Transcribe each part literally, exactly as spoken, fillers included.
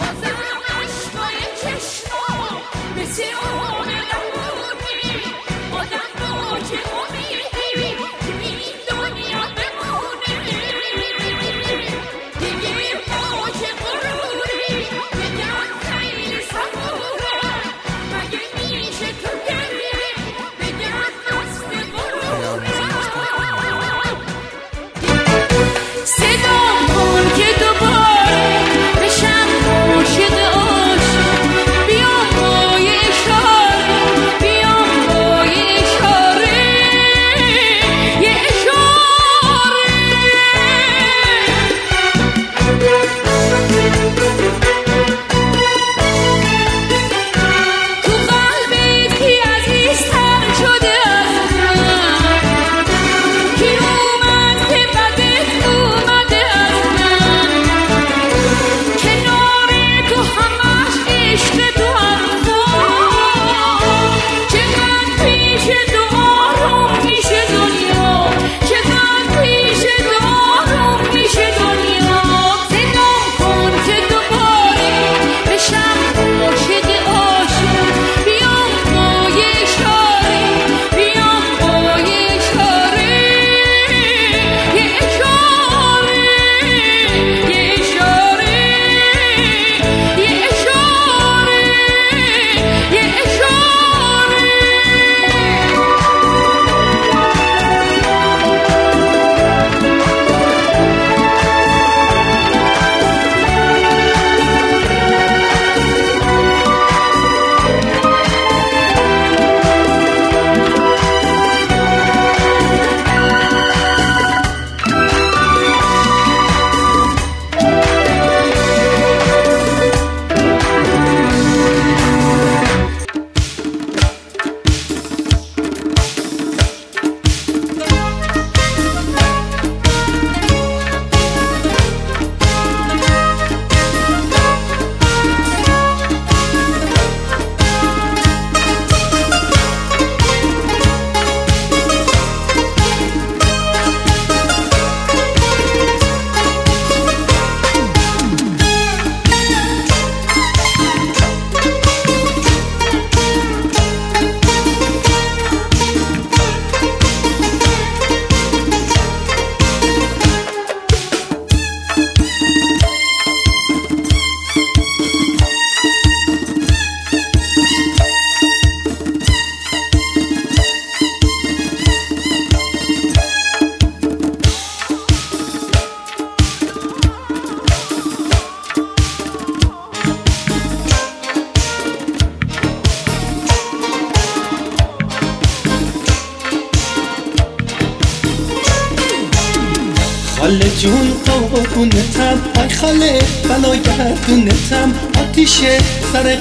خاله جون قربونتم، ای خاله بلاگردونتم، آتیش سر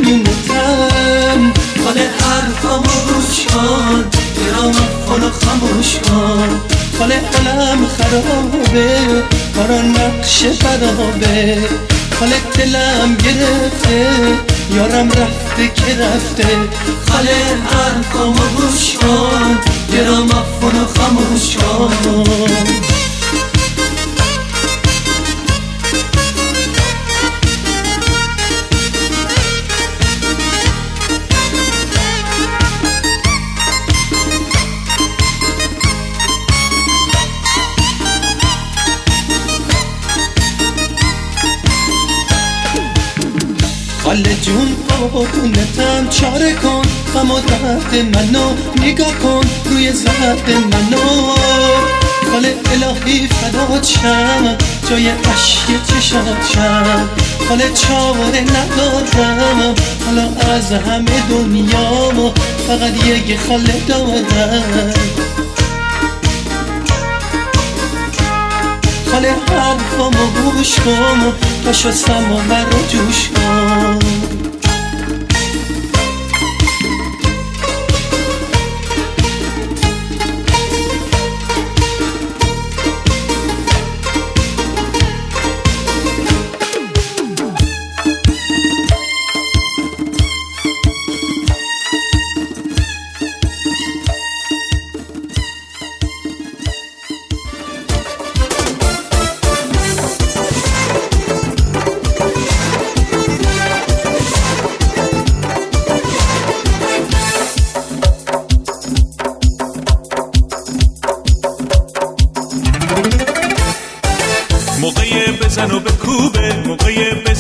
قمیونتم. خاله حرفامو گوش کن، درام افغانو خاموش کن. خاله علم خرابه، کارا نقش برابه. خاله دلم گرفته، یارم رفته که رفته. خاله حرفامو گوش کن، درام افغانو خاموش کن. خاله جون قربونتم، چاره کن غم و درد منو، نگاه کن روی زرد منو. خاله الهی فدات شم، جای اشک چشات شم. خاله چاره ندارم، حالا از همه دنیا فقط یک خاله دارم. خاله حرفامو گوش کن، پاشو سماور رو جوش کن.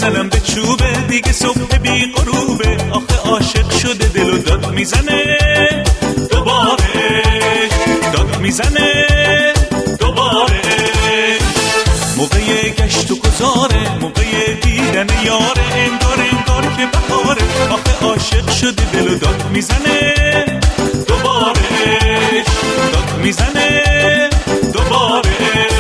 بزنم به چوبه، دیگه صبح بی غروبه. آخه عاشق شده دل و داد میزنه دوباره، داد میزنه دوباره. موقع گشت و گذاره، موقع دیدن یاره، انگار انگار که بهاره. آخه عاشق شده دل و داد میزنه دوباره، داد میزنه دوباره.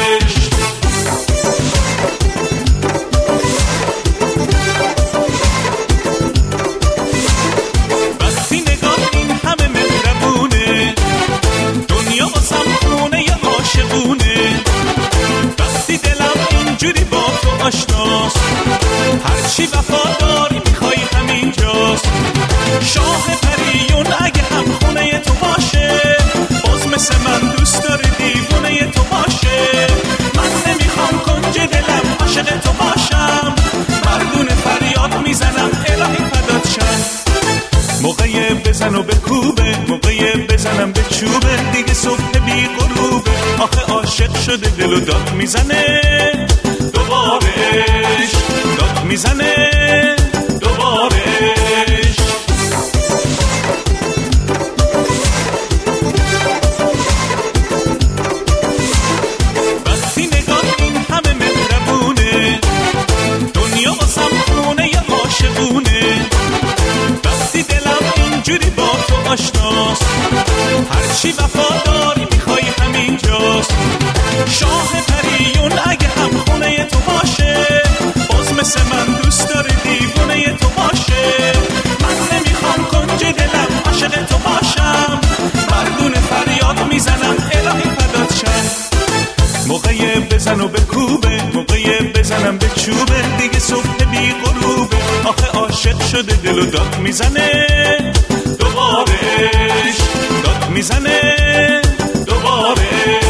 وقتی نگاه این همه مهربونه، دنیا واسم خونه ی عاشقونه. وقتی دلم اینجوری با تو آشناست، هرچی وفاداری میخوای همینجاست. شاه پریون اگه هم خونه تو باشه، باز مثل من دوست داره دیوونه تو باشه. من نمیخوام کنج دلم عاشق تو باشم، مردون فریاد میزنم الهی فدات شم. موقع بزن و بکوبه، موقع بزنم به چوبه، دیگه صبح بی غروبه. آخه عاشق شده دل و داد میزنه دوبارش، داد میزنه دوبارش. وقتی نگاه این همه مهربونه، دنیا واسم خونه ی عاشقونه. وقتی دلم اینجوری با تو آشناست، هرچی وفاداری میخوای همینجاست. شاه پریون اگه هم خونه تو باشه، باز مثل من دوست داره دیوونه تو باشه. من نمیخوام کنج دلم عاشق تو باشم، مردون فریاد میزنم الهی فدات شم. موقع بزن و بکوبه، موقع بزنم به چوبه، دیگه صبح بی غروبه. آخه عاشق شده دل و داد میزنه دوبارش، داد میزنه دوبارش.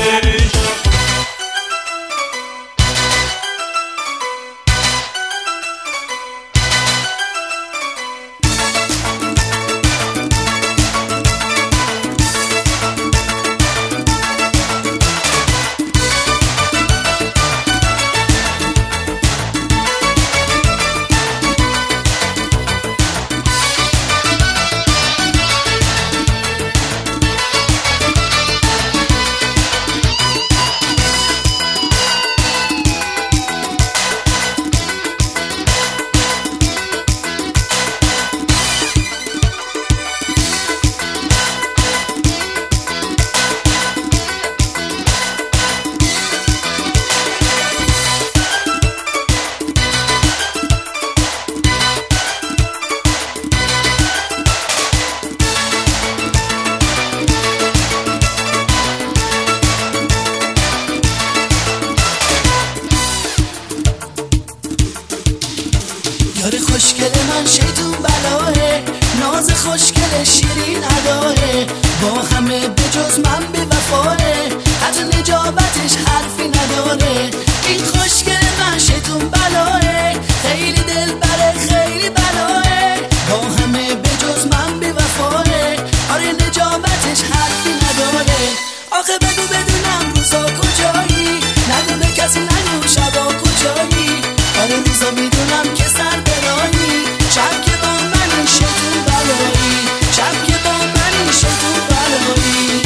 یار خوشگل من شیطون بلاه، ناز خوشگل شیرین اداه، با همه به جز من به وفاه، حتی نجابتش حرفی نداره. این خوشگل من شیطون بلاه، خیلی دل بره خیلی بلاه، با همه به جز من به وفاه، آره نجابتش حرفی نداره. آخه بگو بدونم روزا کجایی، نگو به کسی نگو شبا کجایی. آره روزا میدونم که سر برایی، شب که با من شیطون بلایی، شب که با من شیطون بلایی.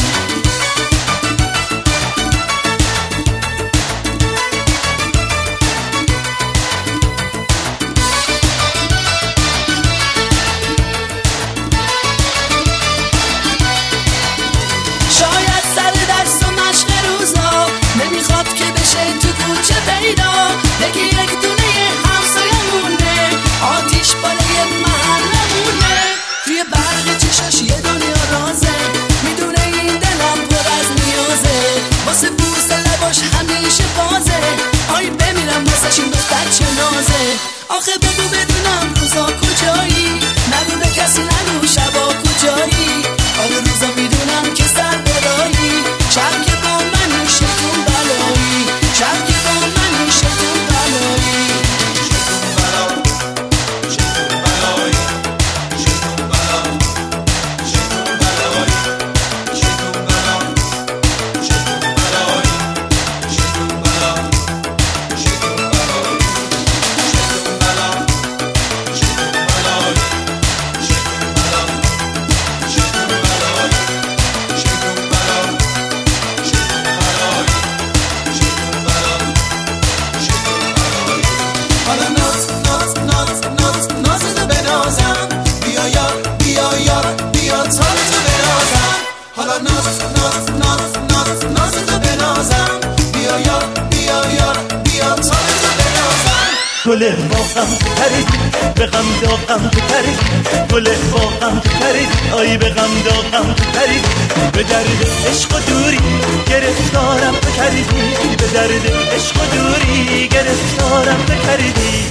شاید سر درس و مشق روزا نمیخواد که بشه تو کوچه پیدا، بگی یک دونه همسایمونه، آتیش بالای محلمونه. توی برق چشاش یه دنیا رازه، میدونه این دلم پر از نیازه، واسه بوس لباش همیشه بازه. آی بمیرم واسش این دختر چه نازه. آخه بگو بدونم روزا کجایی، نگو به کسی نگو شبا کجایی. آره روزا میدونم که سر برایی، شب که با من شیطون بلایی، شب که با من شیطون بلایی. شیطون بلایی، شیطون بلایی، شیطون بلایی، شیطون بلایی، شیطون بلایی، شیطون بلایی، شیطون بلایی، شیطون بلایی، شیطون بلایی، شیطون بلایی، گل باغم تو پریدی به غم داغم تو پریدی گل باغم تو پریدی آی به غم داغم تو پریدی به درد عشق و دوری گرفتارم تو کردی به درد عشق و دوری گرفتارم تو کردی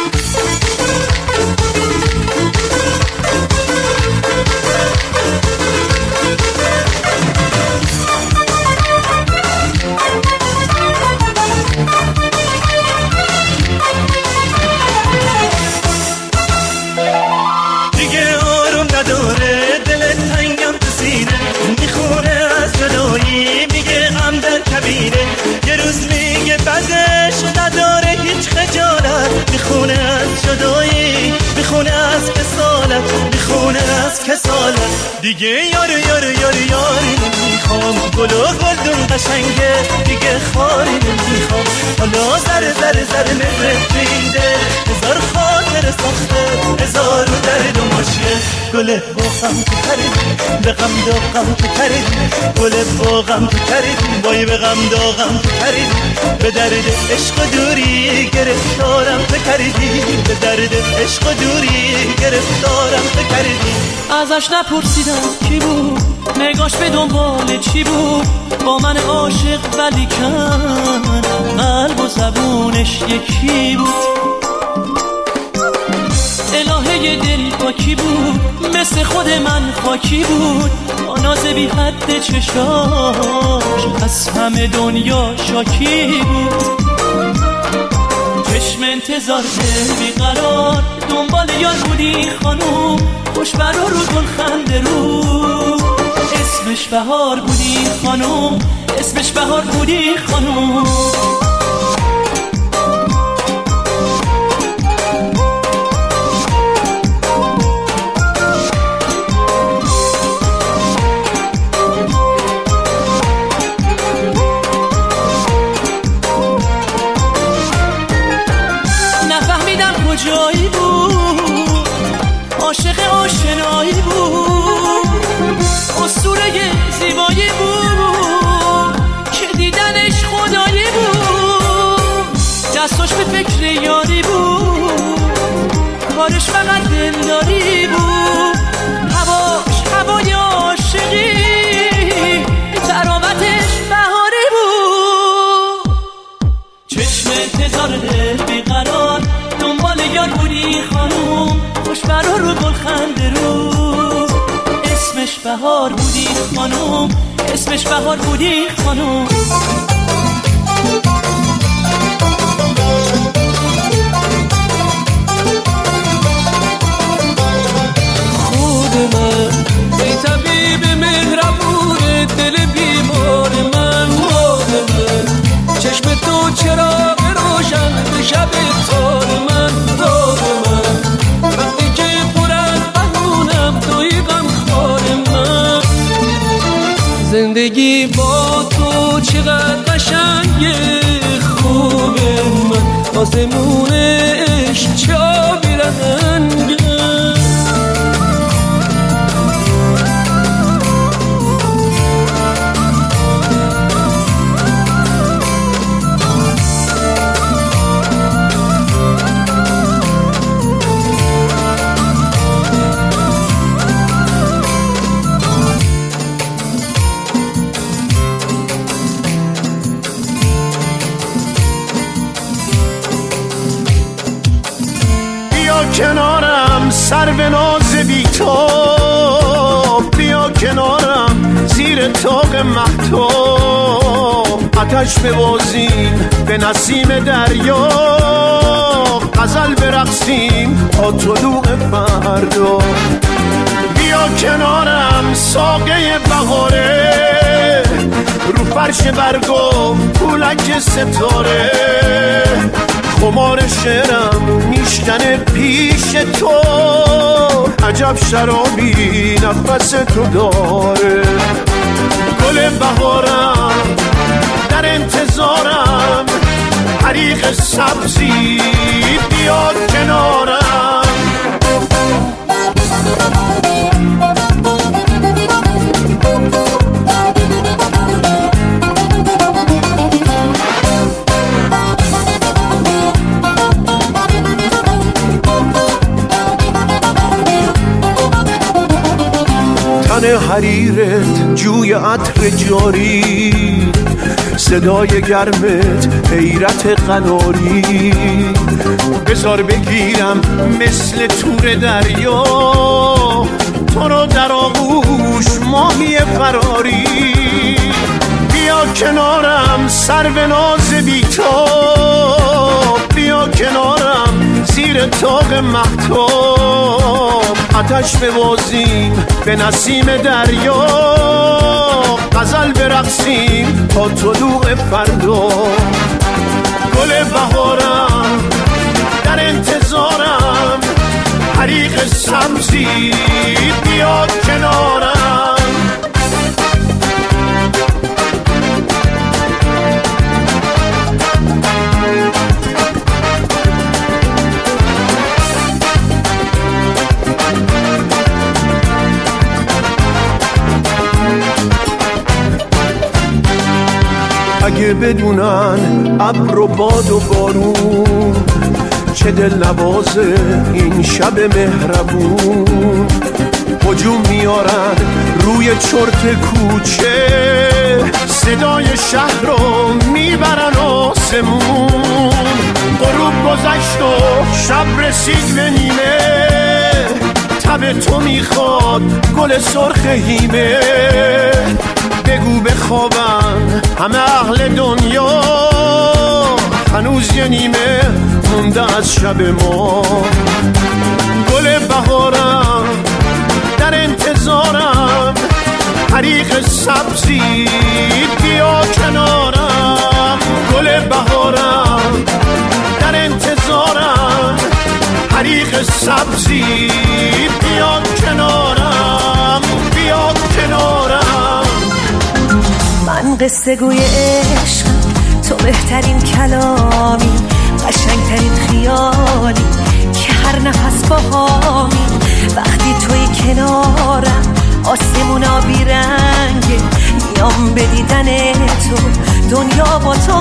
یه روز میگه بعدش نداره هیچ خجالت میخونه از جدایی میخونه از کسالت میخونه از کسالت دیگه یار یار یار یاری نمیخوام گل و گلدون قشنگه دیگه خاری نمیخوام حالا زر زر زر مهرت بیده هزار خاطر ساخته هزار درد و ماشیه گل باغم تو پریدی به غم داغم تو پریدی گل باغم تو پریدی وای به غم داغم تو پریدی به درد عشق و دوری گرفتارم تو کردی به درد عشق و دوری گرفتارم تو کردی ازش نپرسیدم کی بود نگاش به دنبال چی بود با من عاشق ولی کن قلب و زبونش یکی بود الهه دل با کی بود مثل خود من خاکی بود با ناز بی حد چشاش از همه دنیا شاکی بود چشم انتظار دل بیقرار دنبال یار بودی خانوم خوش برا رو گل خنده رو اسمش بهار بودی خانوم اسمش بهار بودی خانوم جایی بود عاشق آشنایی بود اسطوره زیبایی بود که دیدنش خدایی بود دستاش به فکر یاری بود کارش فقط دلداری بود هواش هوای عاشقی تراوتش بهاری بود چشم انتظار دل بیقرار دنبال یار بودی خانوم خوش برا رو گل خنده رو اسمش بهار بودی خانوم اسمش بهار بودی خانوم خود من ای طبیب مهربون دل بیمار من خود من چشم تو چراغ روشن به شب تار من دار من وقتی که پر از بهونم توی غم خار من زندگی با تو چقدر قشنگه خوبه من آسمونش چه آبی رنگه کنارم سر به ناز بی تو بیا کنارم زیر طاق مهتاب آتش ببازیم به نسیم دریا غزل برقصیم تا طلوع فردا بیا کنارم ساقه بهاره رو فرش برگو پولک ستاره خمار شعرم میشکنه پیش تو عجب شرابی نفس تو داره گل بهارم در انتظارم حریق سبزی بیاد کنارم تن حریرت جوی عطر جاری، صدای گرمت حیرت قناری. بذار بگیرم مثل تور دریا، تو رو در آغوش ماهی فراری. بیا کنارم سرو ناز بی‌تاب، بیا کنارم زیر طاق مهتاب. آتش ببازیم به نسیم دریا، غزل برقصیم تا طلوع فردا. گل بهارم در انتظارم، حریق سبزی بیا کنارم. اگه بدونن ابر و باد و بارون چه دل نوازه این شب مهربون. هجوم میارن روی چرت کوچه، صدای شهر رو میبرن آسمون. غروب گذشت و شب رسید به نیمه، تب تو میخواد گل سرخ هیمه. بگو بخوابن همه اهل دنیا، هنوز یه نیمه مونده از شب ما. گل بهارم در انتظارم، حریق سبزی بیا کنارم. گل بهارم در انتظارم، حریق سبزی بیا کنارم، بیا کنارم. من قصه گوی عشق، تو بهترین کلامی، قشنگترین خیالی که هر نفس باهامی. وقتی توی کنارم آسمونا بیرنگه، میام به دیدن تو دنیا با تو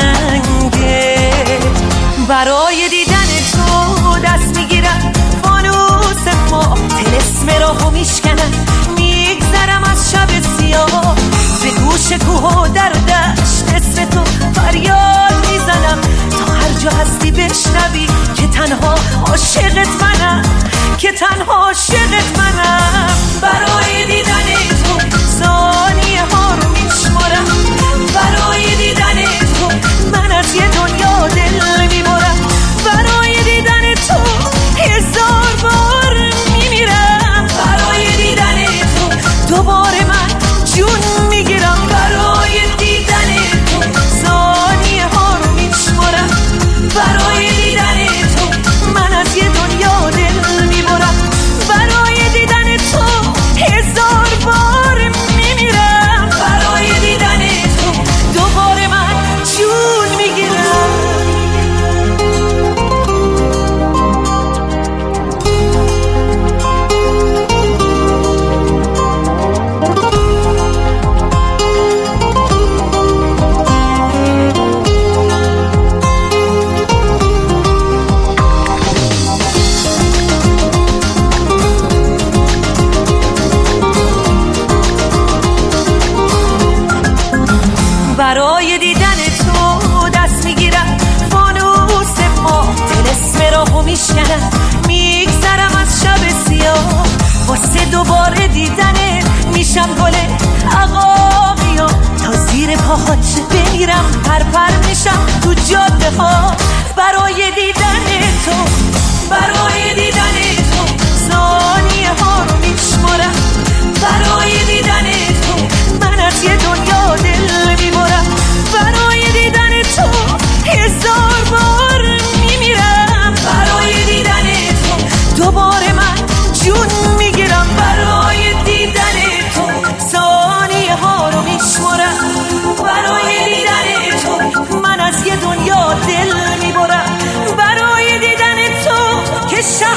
قشنگه. برای دیدن تو دست میگیرم فانوس ما، طلسم راهو میشکنم میگذرم از شب سیاه. به گوش کوه و در دشت اسم تو فریاد میزنم، تا هر جا هستی بشنوی که تنها عاشقت منم، که تنها عاشقت منم. برای دیدن تو ثانیه ها رو میشمارم، برای دیدن تو من از یه دنیا دل میبرم. برای دیدن تو هزار بار میمیرم، برای دیدن تو دوباره من جون میگیرم. برای دیدن تو ثانیه ها رو میشمارم، برای دیدن تو من از یه دنیا دل میبرم. برای دیدن تو هزار بار میمیرم، برای دیدن تو دوباره من جون میگیرم. برای دیدن تو دست میگیرم فانوس ما، طلسم راهو میشکنم میگذرم از شب سیاه. واسه دوباره دیدنه میشم گل عقاقیا، تا زیر پاهات بمیرم پر پر میشم تو جاده ها. برای دیدن تو، برای دیدن تو ثانیه ها رو میشمارم، برای دیدن تو من از یه دنیا دل میبرم. برای دیدن تو هزار بار میمیرم، برای دیدن تو دوباره من جون میگیرم. برای دیدن تو ثانیه ها رو میشمارم، برای دیدن تو من از یه دنیا دل میبرم. برای دیدن تو که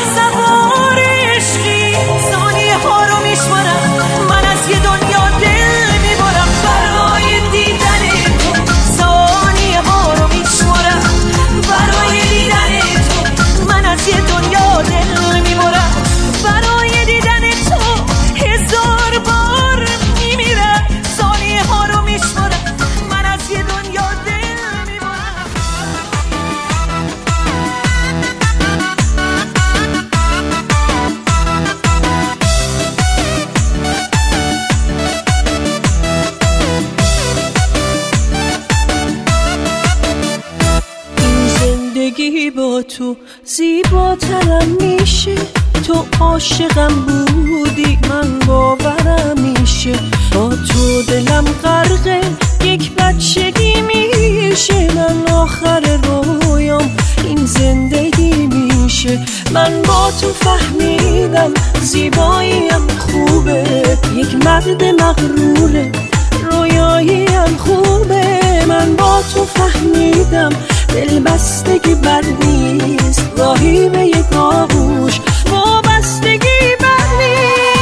تو زیباترم میشه. تو عاشقم بودی من باورم میشه. با تو دلم غرقه یک بچگی میشه. من آخر رویام این زندگی میشه. من با تو فهمیدم زیباییم خوبه. یک مرد مغروره رویاییم خوبه. من با تو فهمیدم دل بستگی بر نیست. راهی به یک آغوش وابستگی بر نیست.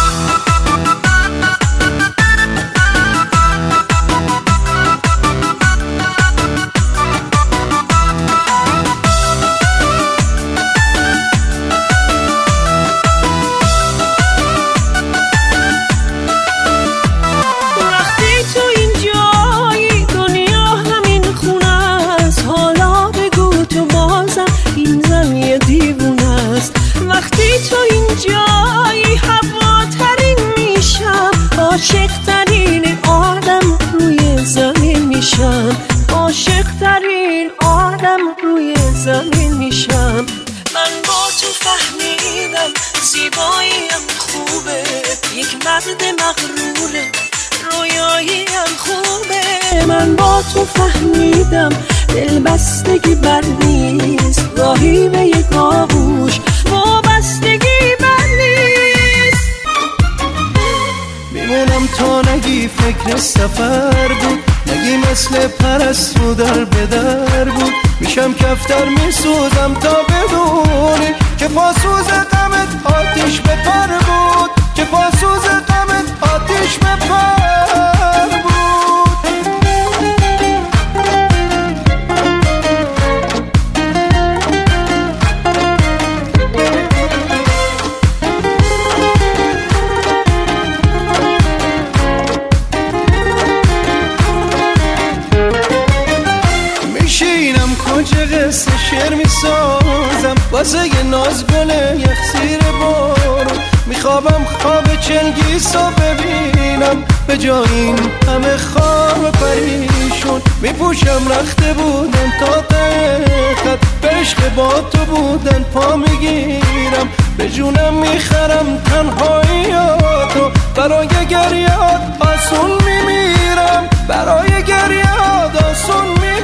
تو اینجایی هواترین میشم. عاشق ترین آدم روی زمین میشم. عاشق ترین آدم روی زمین میشم. من با تو فهمیدم زیباییم خوبه. یک مرد مغروره رویاییم خوبه. من با تو فهمیدم دل بستگی بر نیست. راهی به یک آغوش وابستگی بر نیست. میمونم تا نگی فکر سفر بود. نگی مثل پرستو در بدر بود. میشم کفتر میسوزم تا بدونی که پاسوز غمت آتیش به پر بود. که پاسوز غمت آتیش به پر بود. قصه شعر میسازم واسه یه ناز گله یخسیر بارو. میخوابم خواب چنگیسو ببینم به جای این همه خواب پریشون. میپوشم رخته بودن تا ته خط. به عشق با تو بودن پا میگیرم. به جونم میخرم تنهاییاتو. برای گریات آسون میمیرم. برای گریات آسون میمیرم.